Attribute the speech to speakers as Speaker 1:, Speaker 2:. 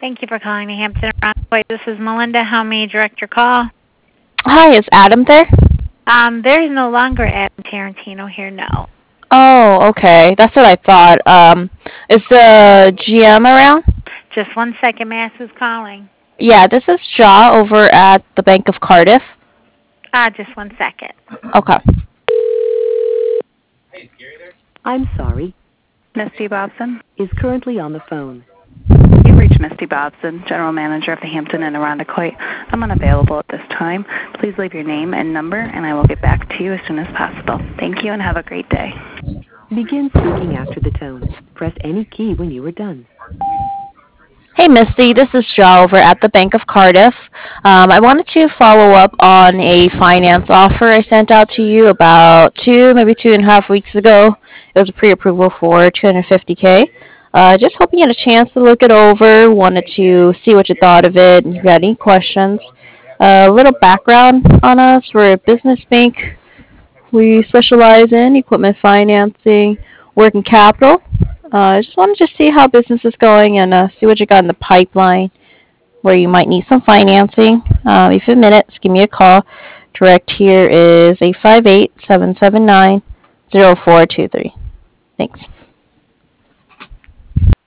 Speaker 1: Thank you for calling the Hampton Rockaway. This is Melinda. How may I direct your call?
Speaker 2: Hi, is Adam there?
Speaker 1: There is no longer Adam Tarantino here, no.
Speaker 2: Oh, okay. That's what I thought. Is the GM around?
Speaker 1: Just one second, may I ask who's calling?
Speaker 2: Yeah, this is Shaw over at the Bank of Cardiff.
Speaker 1: Just one second.
Speaker 2: Okay.
Speaker 3: I'm sorry,
Speaker 4: Misty Bobson.
Speaker 3: is currently on the phone.
Speaker 4: You've reached Misty Bobson, General Manager of the Hampton Inn Irondequoit. I'm unavailable at this time. Please leave your name and number, and I will get back to you as soon as possible. Thank you and have a great day.
Speaker 3: Begin speaking after the tone. Press any key when you are done.
Speaker 2: Hey, Misty, this is Shaw over at the Bank of Cardiff. I wanted to follow up on a finance offer I sent out to you about maybe 2.5 weeks ago. It was a pre-approval for $250K. Just hoping you had a chance to look it over. Wanted to see what you thought of it, and if you had any questions. A little background on us. We're a business bank. We specialize in equipment financing, working capital. I just wanted to see how business is going and see what you got in the pipeline where you might need some financing. If you have a minute, just give me a call. Direct here is 858-779-0423. Thanks.